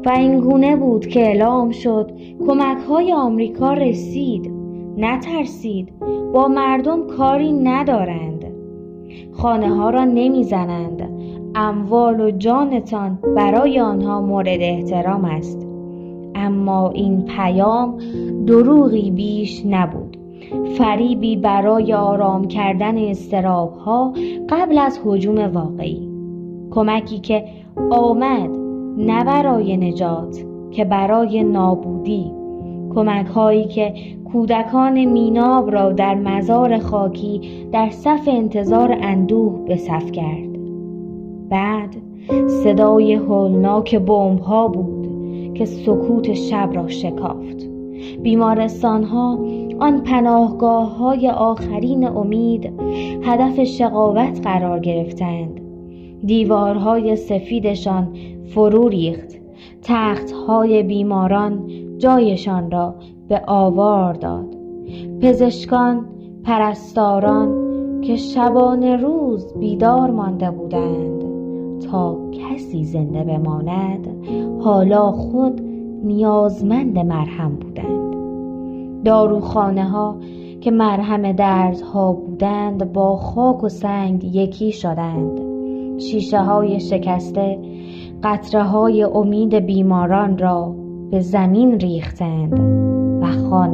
و این گونه بود که اعلام شد کمک‌های آمریکا رسید. نترسید، با مردم کاری ندارند، خانه ها را نمیزنند، اموال و جانتان برای آنها مورد احترام است. اما این پیام دروغی بیش نبود، فریبی برای آرام کردن اضطراب‌ها قبل از هجوم واقعی. کمکی که آمد نه برای نجات که برای نابودی. کمک‌هایی که کودکان میناب را در مزار خاکی در صف انتظار اندوه به صف کرد. بعد صدای هولناک بمب‌ها بود که سکوت شب را شکافت. بیمارستان‌ها، آن پناهگاه‌های آخرین امید، هدف شقاوت قرار گرفتند. دیوارهای سفیدشان فرو ریخت، تخت‌های بیماران جایشان را به آوار داد. پزشکان، پرستاران که شبانه روز بیدار مانده بودند تا کسی زنده بماند، حالا خود نیازمند مرهم بودند. داروخانه ها که مرهم دردها بودند با خاک و سنگ یکی شدند. شیشه های شکسته قطره های امید بیماران را به زمین ریختند و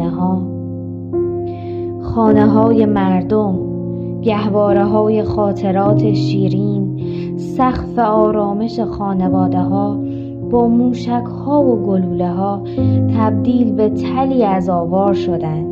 خانه های مردم، گهواره های خاطرات شیرین، سقف آرامش خانواده ها با موشک ها و گلوله ها تبدیل به تلی از آوار شدند.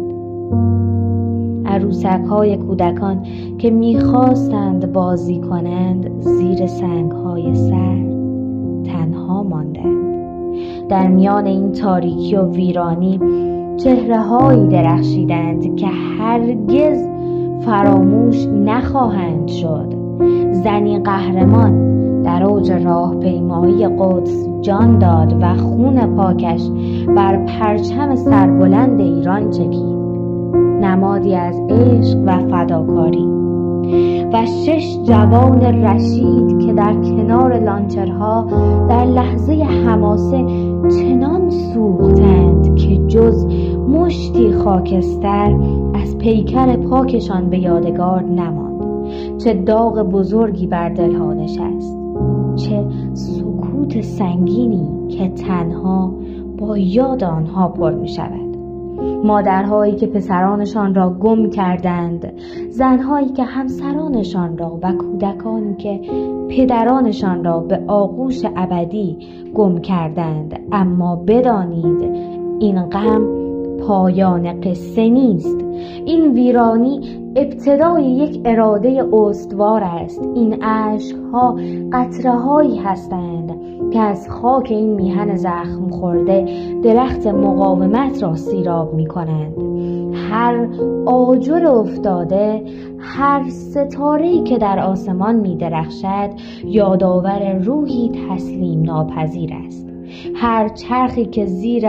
عروسک های کودکان که میخواستند بازی کنند زیر سنگ های سرد تنها ماندند. در میان این تاریکی و ویرانی چهره هایی درخشیدند که هرگز فراموش نخواهند شد. زنی قهرمان در اوج راهپیمایی قدس جان داد و خون پاکش بر پرچم سربلند ایران چکید، نمادی از عشق و فداکاری. و 6 جوان رشید که در کنار لانچرها در لحظه حماسه چنان سوختند که جز مشتی خاکستر از پیکر پاکشان به یادگار نماند. چه داغ بزرگی بر دلها نشست، چه سکوت سنگینی که تنها با یاد آنها پر می شود. مادرهایی که پسرانشان را گم کردند، زنهایی که همسرانشان را و کودکانی که پدرانشان را به آغوش ابدی گم کردند. اما بدانید این غم پایان قصه نیست. این ویرانی ابتدای یک اراده استوار است. این اشک‌ها قطره‌هایی هستند که از خاک این میهن زخم خورده درخت مقاومت را سیراب می کنند. هر آجر افتاده، هر ستاره‌ای که در آسمان می درخشد یادآور روحی تسلیم ناپذیر است. هر چرخی که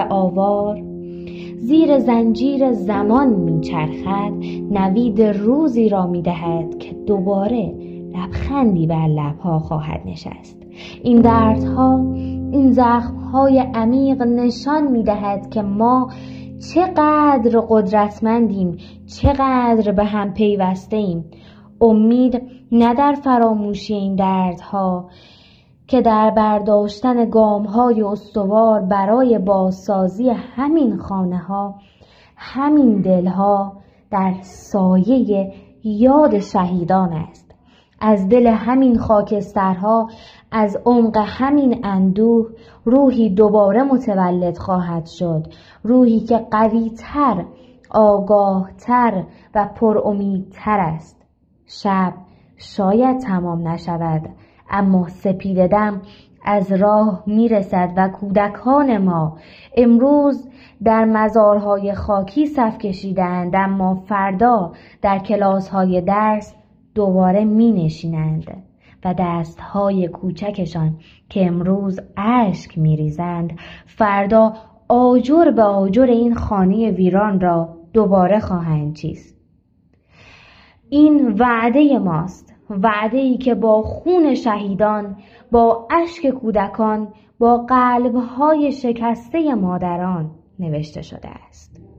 زیر زنجیر زمان می چرخد نوید روزی را می دهد که دوباره لبخندی بر لبها خواهد نشست. این دردها، این زخمهای عمیق نشان می دهد که ما چقدر قدرتمندیم، چقدر به هم پیوسته ایم. امید نه در فراموشی این دردها که در برداشتن گام‌های استوار برای بازسازی همین خانه‌ها، همین دلها در سایه یاد شهیدان است. از دل همین خاکسترها، از عمق همین اندوه روحی دوباره متولد خواهد شد، روحی که قوی‌تر، آگاه‌تر و پرامیدتر است. شب شاید تمام نشود، اما سپید دم از راه میرسد و کودکان ما امروز در مزارهای خاکی صف کشیدند، اما فردا در کلاس‌های درس دوباره می نشینند و دستهای کوچکشان که امروز اشک می ریزند فردا آجر به آجر این خانه ویران را دوباره خواهند چیست. این وعده ماست، وعده‌ای که با خون شهیدان، با اشک کودکان، با قلب‌های شکسته مادران نوشته شده است.